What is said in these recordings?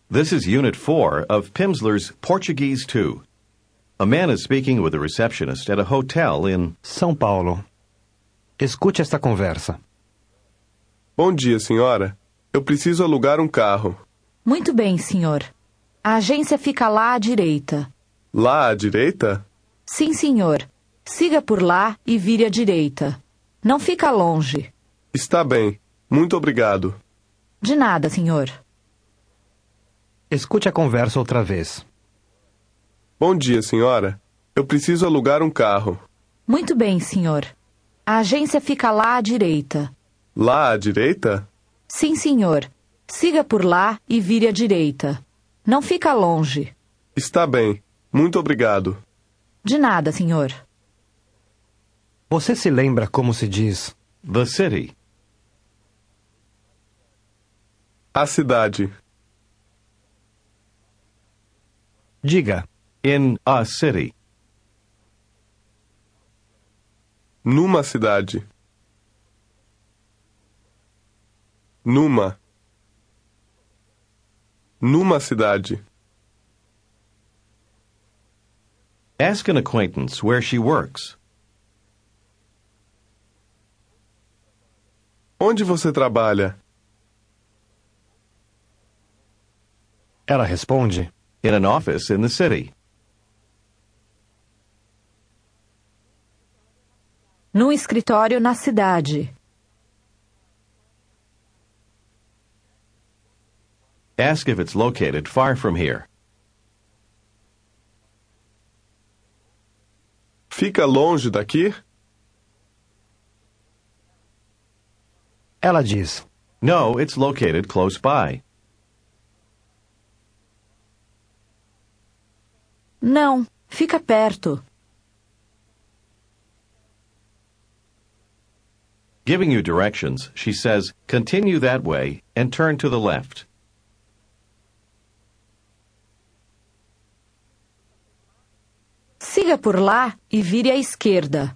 This is Unit 4 of Pimsleur's Portuguese 2. A man is speaking with a receptionist at a hotel in São Paulo. Escute esta conversa. Bom dia, senhora. Eu preciso alugar um carro. Muito bem, senhor. A agência fica lá à direita. Lá à direita? Sim, senhor. Siga por lá e vire à direita. Não fica longe. Está bem. Muito obrigado. De nada, senhor. Escute a conversa outra vez. Bom dia, senhora. Eu preciso alugar um carro. Muito bem, senhor. A agência fica lá à direita. Lá à direita? Sim, senhor. Siga por lá e vire à direita. Não fica longe. Está bem. Muito obrigado. De nada, senhor. Você se lembra como se diz the city. A cidade. Diga, In a city. Numa cidade. Numa. Numa cidade. Ask an acquaintance where she works. Onde você trabalha? ela responde, In an office in the city. Num escritório na cidade. Ask if it's located far from here. Fica longe daqui? ela diz, No, it's located close by. Não, fica perto. Giving you directions, she says, continue that way and turn to the left. Siga por lá e vire à esquerda.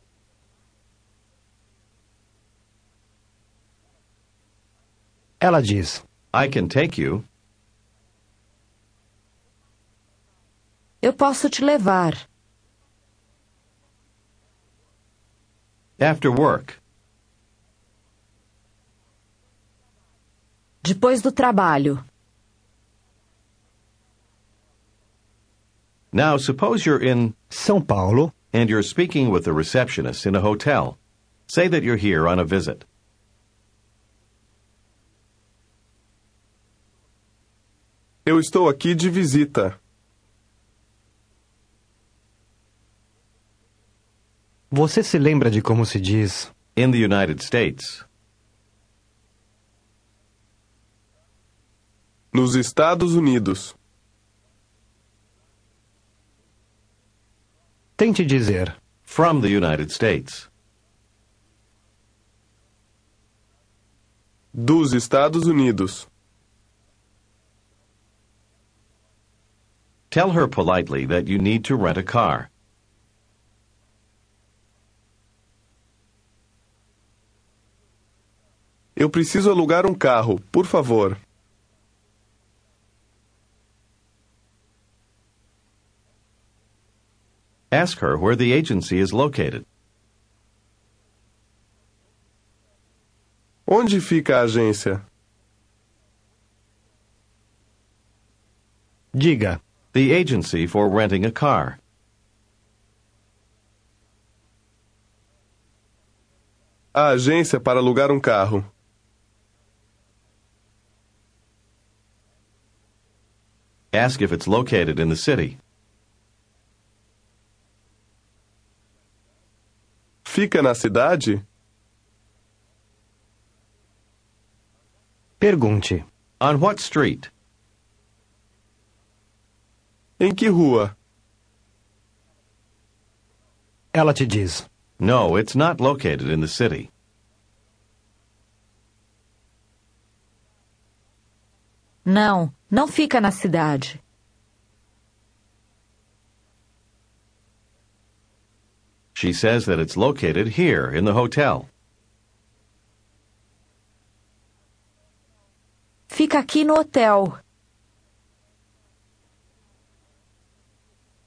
ela diz, I can take you. Eu posso te levar. After work. Depois do trabalho. Now, suppose you're in São Paulo, and you're speaking with the receptionist in a hotel. Say that you're here on a visit. Eu estou aqui de visita. você se lembra de como se diz In the United States. Nos Estados Unidos. tente dizer, From the United States. Dos Estados Unidos. Tell her politely that you need to rent a car. Eu preciso alugar um carro, por favor. Ask her where the agency is located. Onde fica a agência? diga, The agency for renting a car. A agência para alugar um carro. Ask if it's located in the city. Fica na cidade? pergunte, On what street? Em que rua? ela te diz, No, it's not located in the city. Não, não fica na cidade. She says that it's located here in the hotel. Fica aqui no hotel.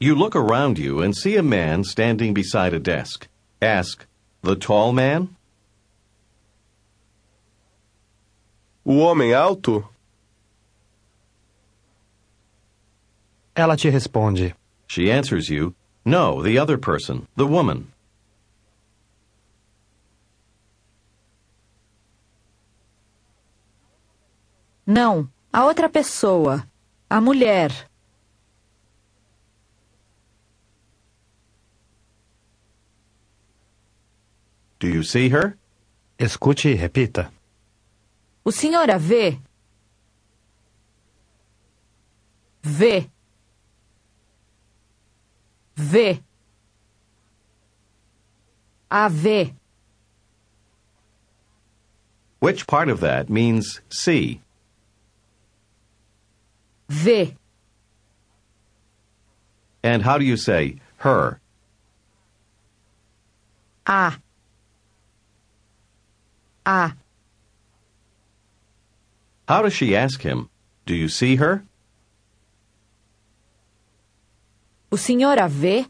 You look around you and see a man standing beside a desk. Ask, the tall man? O homem alto? Ela te responde. She answers you, no, the other person, the woman. Não, a outra pessoa. A mulher. Do you see her? Escute e repita. O senhor a vê? Vê. Vê. A vê. Which part of that means see? Vê. And how do you say her? A. A. How does she ask him? Do you see her? O senhor a vê?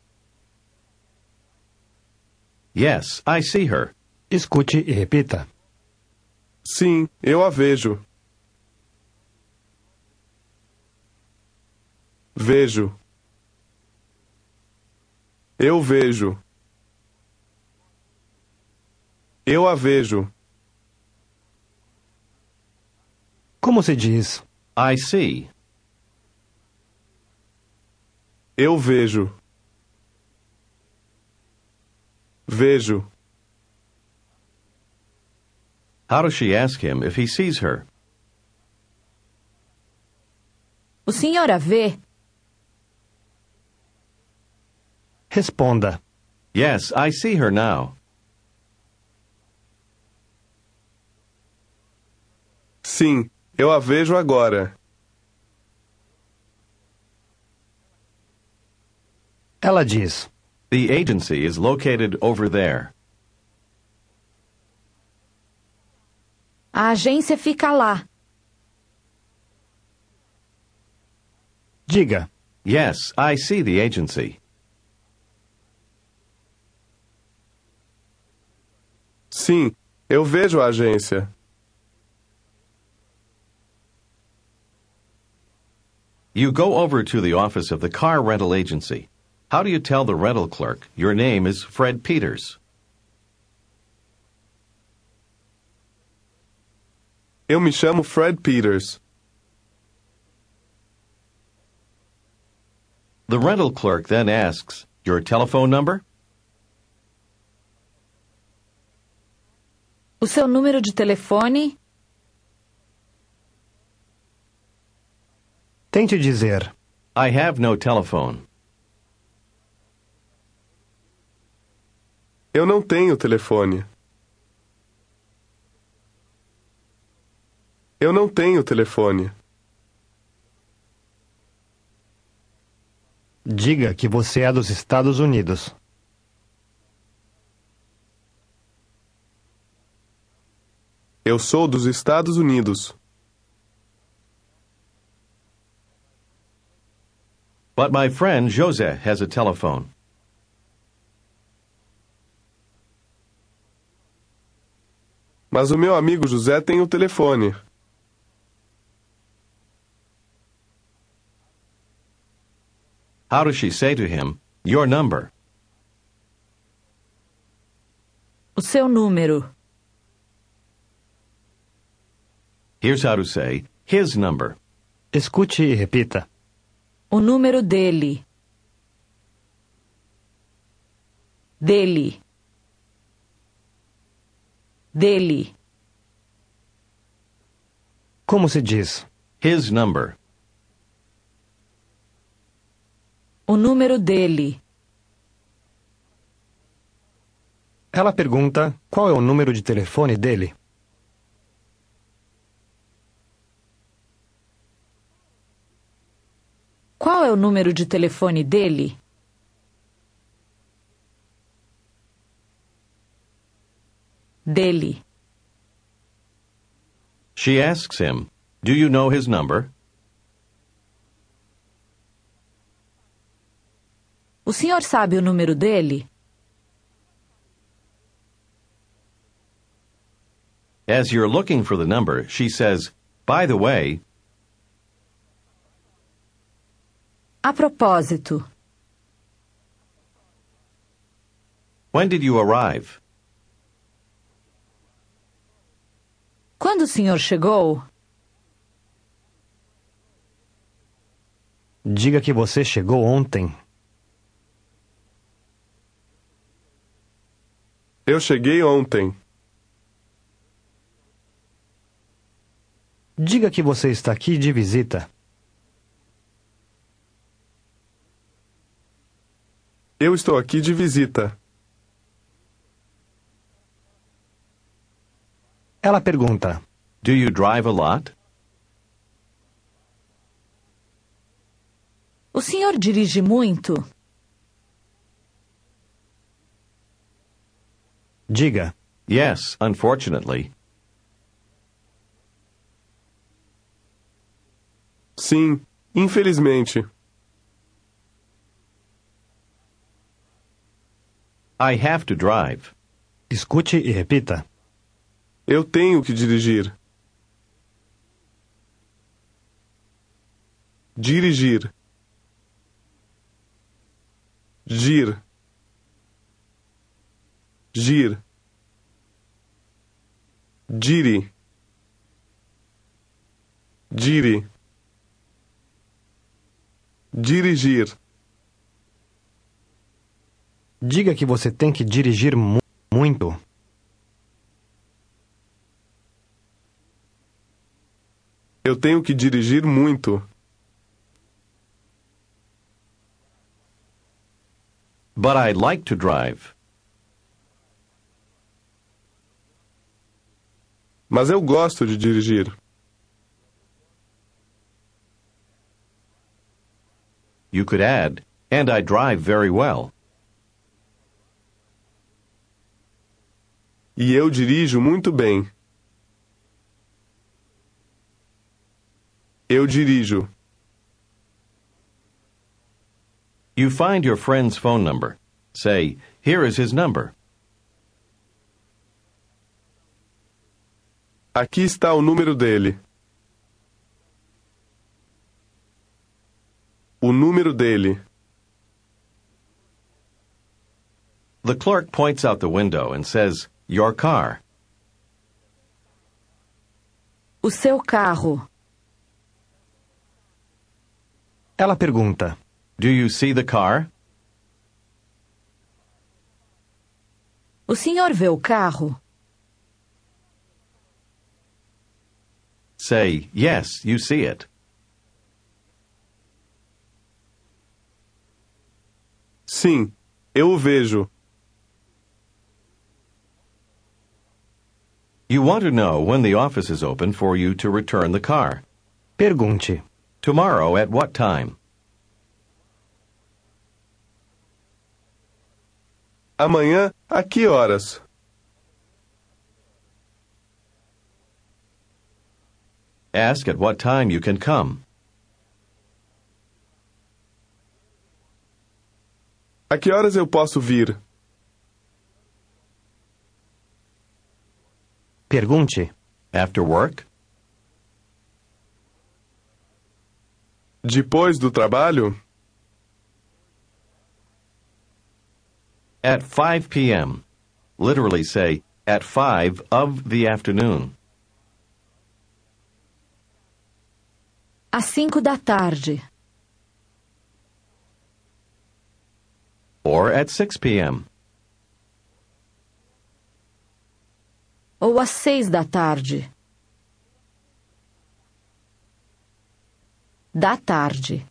Yes, I see her. Escute e repita. Sim, eu a vejo. Vejo. Eu vejo. Eu a vejo. Como se diz? I see. Eu vejo. Vejo. How does she ask him if he sees her? O senhor a vê? Responda. Yes, I see her now. Sim, eu a vejo agora. Ela diz. The agency is located over there. A agência fica lá. Diga. Yes, I see the agency. Sim, eu vejo a agência. You go over to the office of the car rental agency. How do you tell the rental clerk your name is Fred Peters? Eu me chamo Fred Peters. The rental clerk then asks, your telephone number? O seu número de telefone? Tente dizer. I have no telephone. Eu não tenho telefone. Eu não tenho telefone. Diga que você é dos Estados Unidos. Eu sou dos Estados Unidos. But my friend José has a telephone. Mas o meu amigo José tem o telefone. How does she say to him, your number? O seu número. Here's how to say, his number. Escute e repita. O número dele. Dele. Dele. Como se diz? His number. O número dele. Ela pergunta qual é o número de telefone dele. Qual é o número de telefone dele? Dele. She asks him, do you know his number? O senhor sabe o número dele? As you're looking for the number, she says, "By the way," A propósito, "when did you arrive?" quando o senhor chegou? Diga que você chegou ontem. Eu cheguei ontem. Diga que você está aqui de visita. Eu estou aqui de visita. Ela pergunta: Do you drive a lot? O senhor dirige muito? Diga: Yes, unfortunately. Sim, infelizmente. I have to drive. escute e repita. Eu tenho que dirigir. Dirigir. Gir. Gir. Giri. Giri. Dirigir. Diga que você tem que dirigir muito. Eu tenho que dirigir muito. But I'd like to drive. Mas eu gosto de dirigir. You could add, and I drive very well. E eu dirijo muito bem. Eu dirijo. You find your friend's phone number. Say, here is his number. Aqui está o número dele. O número dele. The clerk points out the window and says, your car. O seu carro. Ela pergunta: Do you see the car? O senhor vê o carro? Say, yes, you see it. Sim, eu o vejo. You want to know when the office is open for you to return the car. Pergunte: Tomorrow at what time? Amanhã, a que horas? Ask at what time you can come. A que horas eu posso vir? Pergunte: After work? Depois do trabalho? At 5 p.m. Literally say, at 5 of the afternoon. Às 5 da tarde. Or at 6 p.m. Ou às 6 da tarde. Da tarde.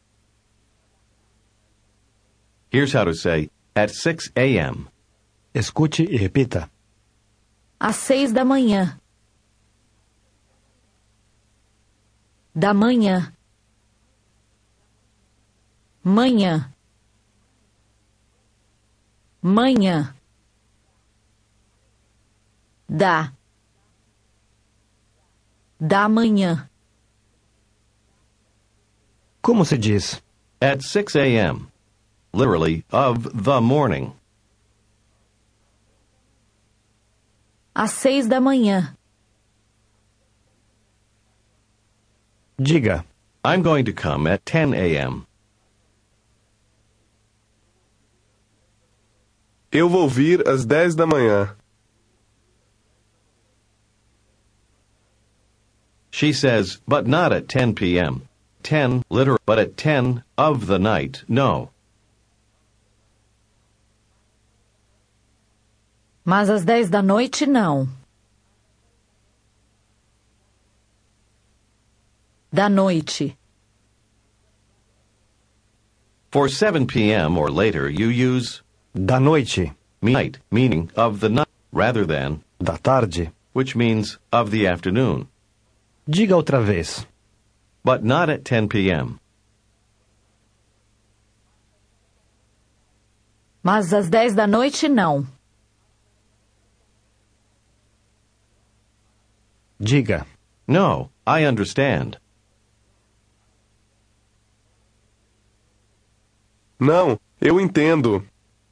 Here's how to say, at 6 a.m. escute e repita. Às 6 da manhã. Da manhã. Manhã. Manhã. Da. Da manhã. Como se diz? At 6 a.m. literally, of the morning. Às 6 da manhã. Diga. I'm going to come at 10 a.m. Eu vou vir às 10 da manhã. She says, but not at 10 p.m. 10, literal, but at 10 of the night, no. Mas às 10 da noite, não. Da noite. For 7 p.m. or later, you use Da noite. night, meaning of the night, rather than, Da tarde. which means of the afternoon. Diga outra vez. But not at 10 p.m. Mas às 10 da noite, não. Diga. No, I understand. Não, eu entendo.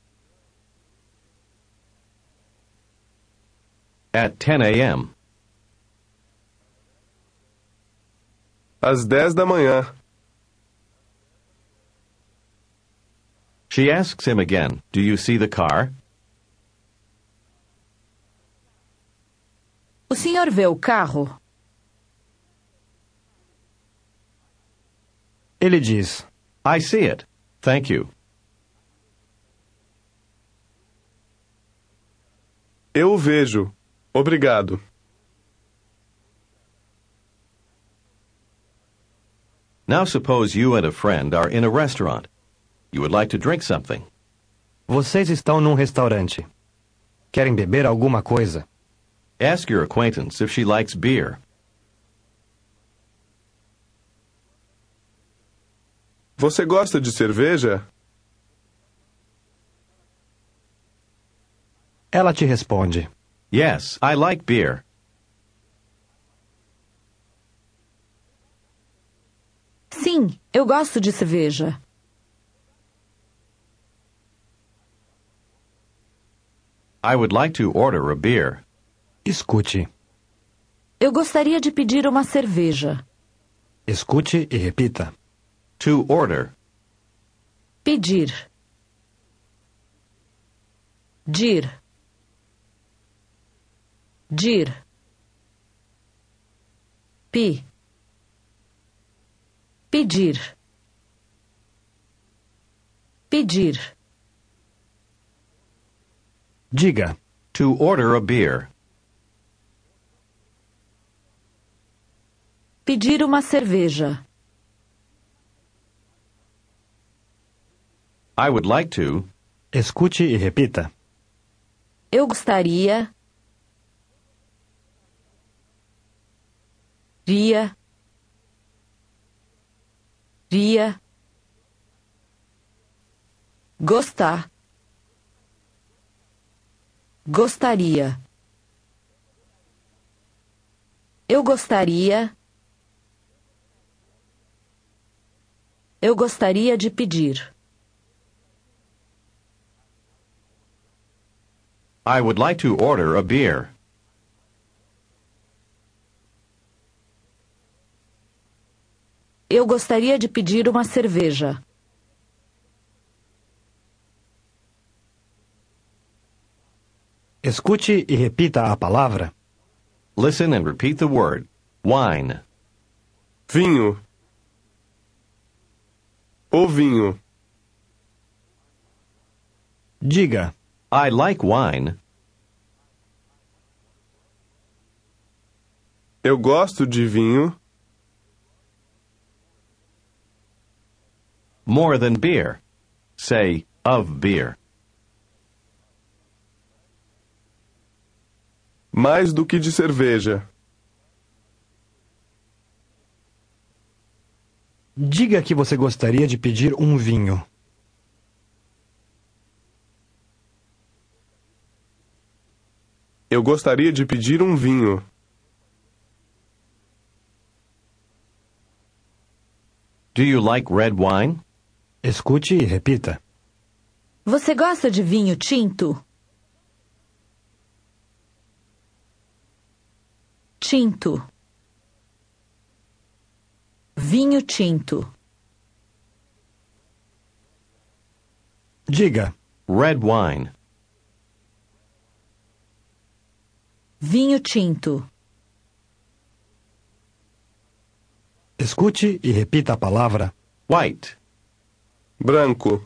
At 10 a.m. Às 10 da manhã. She asks him again, do you see the car? O senhor vê o carro? Ele diz. I see it. Thank you. Eu o vejo. Obrigado. Now suppose you and a friend are in a restaurant. You would like to drink something. Vocês estão num restaurante. Querem beber alguma coisa? Ask your acquaintance if she likes beer. Você gosta de cerveja? Ela te responde. Yes, I like beer. Sim, eu gosto de cerveja. I would like to order a beer. Escute. Eu gostaria de pedir uma cerveja. Escute e repita. To order. Pedir. Dir. Dir. Pedir. Pedir. Diga. To order a beer. Pedir uma cerveja. I would like to. Escute e repita. Eu gostaria. Ria. Gostar. Gostaria. Eu gostaria. Eu gostaria de pedir. I would like to order a beer. Eu gostaria de pedir uma cerveja. Escute e repita a palavra. Listen and repeat the word. Wine. Vinho. O vinho. Diga. I like wine. Eu gosto de vinho. More than beer. Say, of beer. Mais do que de cerveja. Diga que você gostaria de pedir um vinho. Eu gostaria de pedir um vinho. Do you like red wine? Escute e repita. Você gosta de vinho tinto? Tinto. Vinho tinto. Diga. Red wine. Vinho tinto. Escute e repita a palavra. White. Branco.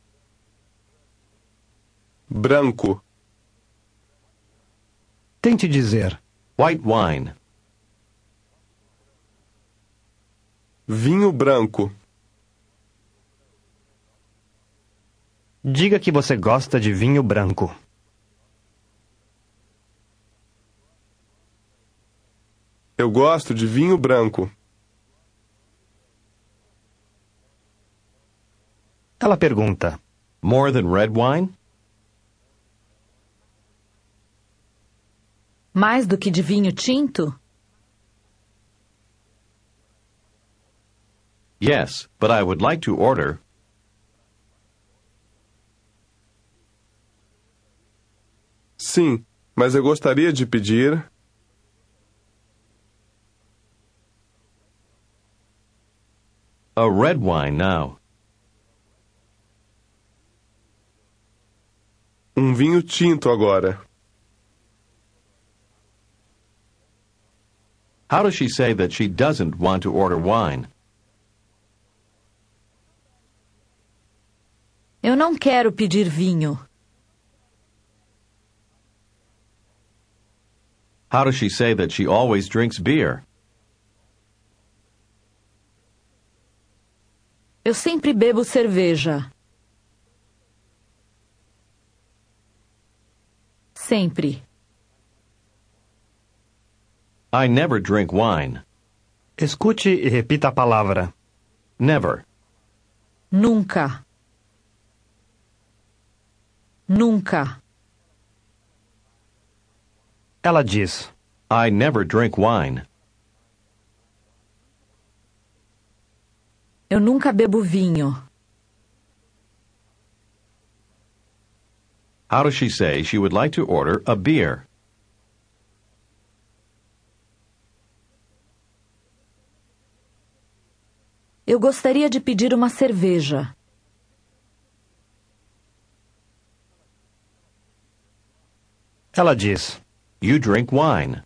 Branco. Tente dizer. White wine. Vinho branco. Diga que você gosta de vinho branco. Eu gosto de vinho branco. Ela pergunta. More than red wine? Mais do que de vinho tinto? Yes, but I would like to order. Sim, mas eu gostaria de pedir A red wine now. um vinho tinto agora. How does she say that she doesn't want to order wine? Eu não quero pedir vinho. How does she say that she always drinks beer? Eu sempre bebo cerveja. Sempre. I never drink wine. Escute e repita a palavra. Never. Nunca. Nunca. Ela diz. I never drink wine. Eu nunca bebo vinho. How does she say she would like to order a beer? Eu gostaria de pedir uma cerveja. Ela diz. You drink wine.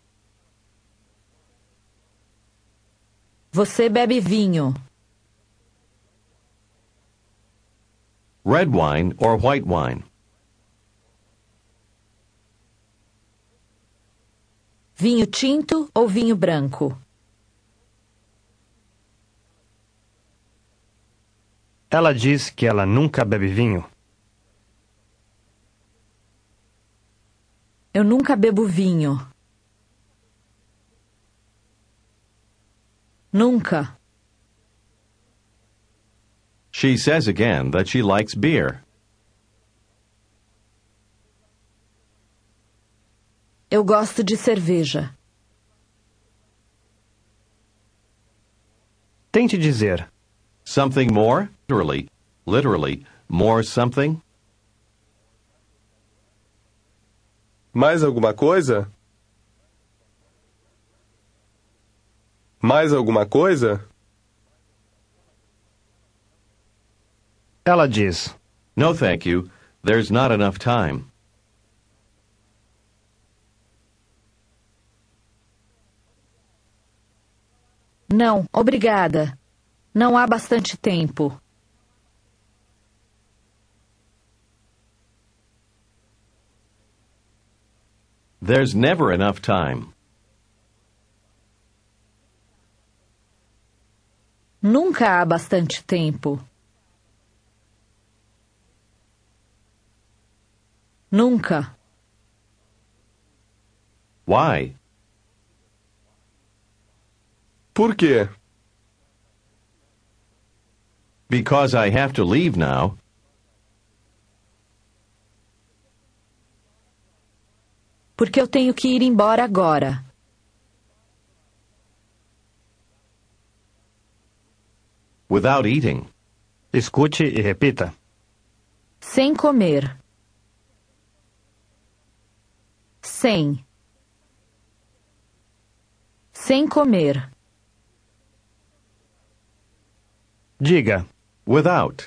Você bebe vinho. Red wine or white wine? Vinho tinto ou vinho branco? Ela diz que ela nunca bebe vinho. Eu nunca bebo vinho. Nunca. She says again that she likes beer. Eu gosto de cerveja. Tente dizer. Something more? Literally, more something? Mais alguma coisa? Mais alguma coisa? Ela diz. No, thank you. There's not enough time. Não, obrigada. Não há bastante tempo. There's never enough time. Nunca há bastante tempo. Nunca. Why? Por quê? Because I have to leave now. Porque eu tenho que ir embora agora. Without eating. Escute e repita. Sem comer. Sem. Sem comer. Diga. Without.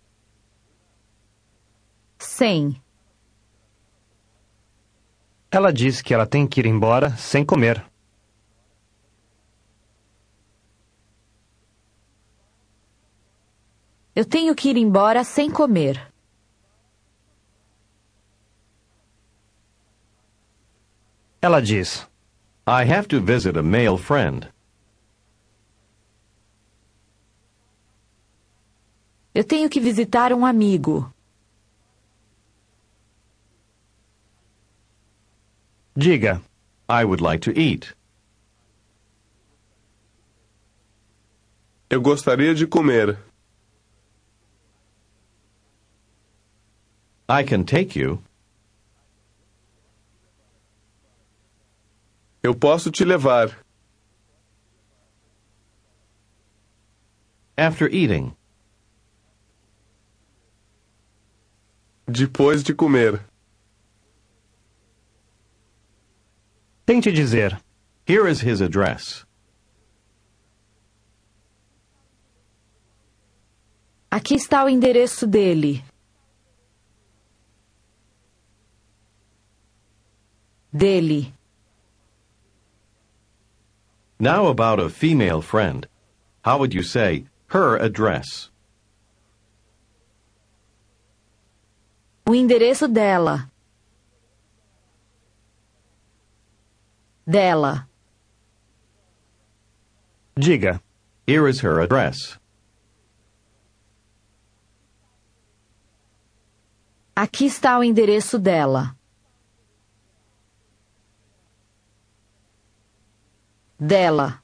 Sem. Ela diz que ela tem que ir embora sem comer. Eu tenho que ir embora sem comer. Ela diz. I have to visit a male friend. Eu tenho que visitar um amigo. Diga. I would like to eat. Eu gostaria de comer. I can take you. Eu posso te levar. After eating. Depois de comer. Tente dizer. Here is his address. Aqui está o endereço dele. Dele. Now about a female friend. How would you say her address? O endereço dela. Dela. Diga. Here is her address. Aqui está o endereço dela. Dela.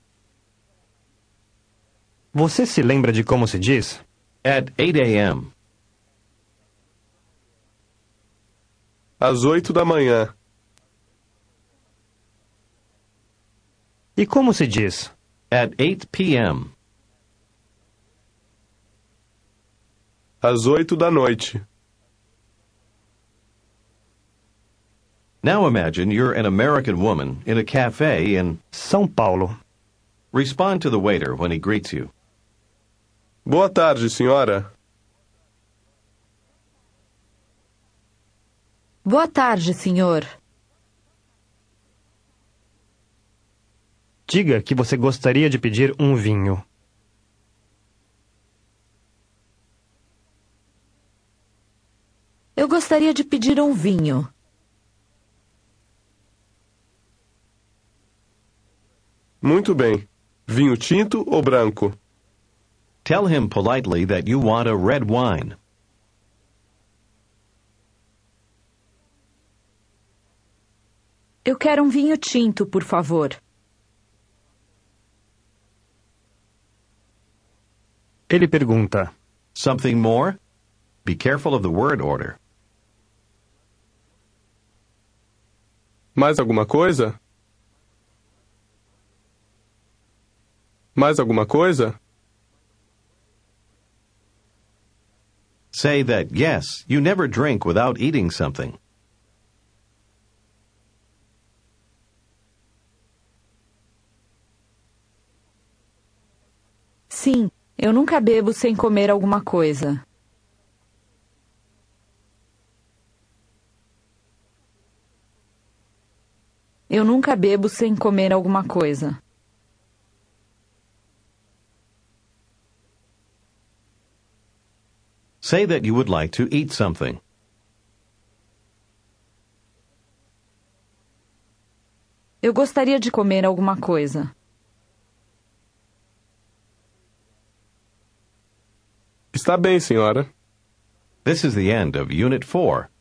Você se lembra de como se diz? At 8 a.m. Às 8 da manhã. E como se diz? At 8 p.m. Às 8 da noite. Now imagine you're an American woman in a cafe in... São Paulo. Respond to the waiter when he greets you. Boa tarde, senhora. Boa tarde, senhor. Diga que você gostaria de pedir um vinho. Eu gostaria de pedir um vinho. Muito bem. Vinho tinto ou branco? Tell him politely that you want a red wine. Eu quero um vinho tinto, por favor. Ele pergunta. Something more? Be careful of the word order. Mais alguma coisa? Mais alguma coisa? Say that, yes, you never drink without eating something. Sim, eu nunca bebo sem comer alguma coisa. Eu nunca bebo sem comer alguma coisa. Say that you would like to eat something. Eu gostaria de comer alguma coisa. Está bem, senhora. This is the end of Unit 4.